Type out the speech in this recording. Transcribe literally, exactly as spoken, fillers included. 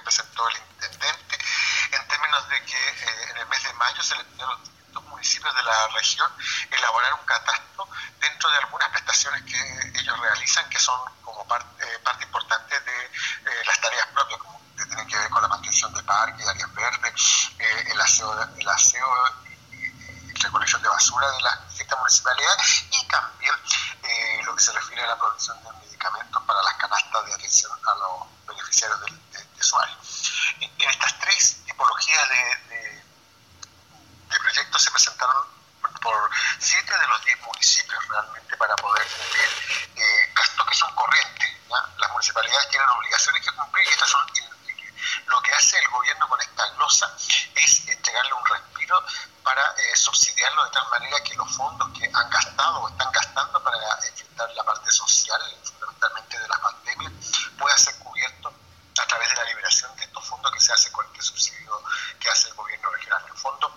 presentó el intendente, en términos de que eh, en el mes de mayo se le pidió a los distintos municipios de la región elaborar un catastro dentro de algunas prestaciones que ellos realizan, que son como parte, eh, parte importante de eh, las tareas propias, como que tienen que ver con la mantención de parques, áreas verdes, eh, el aseo, el aseo y, y recolección de basura de las distintas municipalidades, y también eh, lo que se refiere a la producción de medicamentos para las canastas de atención a los beneficiarios de, de, de usuarios. En, en estas tres tipologías de, de, de proyectos se presentaron por siete de los diez municipios realmente para poder cumplir eh, gastos que son corrientes, ¿ya? Las municipalidades tienen obligaciones que cumplir y estas son ineludibles. Lo que hace el gobierno con esta glosa es entregarle un respiro para eh, subsidiarlo de tal manera que los fondos que han gastado o están gastando para enfrentar la parte social, fundamentalmente de la pandemia, pueda ser cubierto a través de la liberación de estos fondos que se hace con este subsidio que hace el gobierno regional. En el fondo,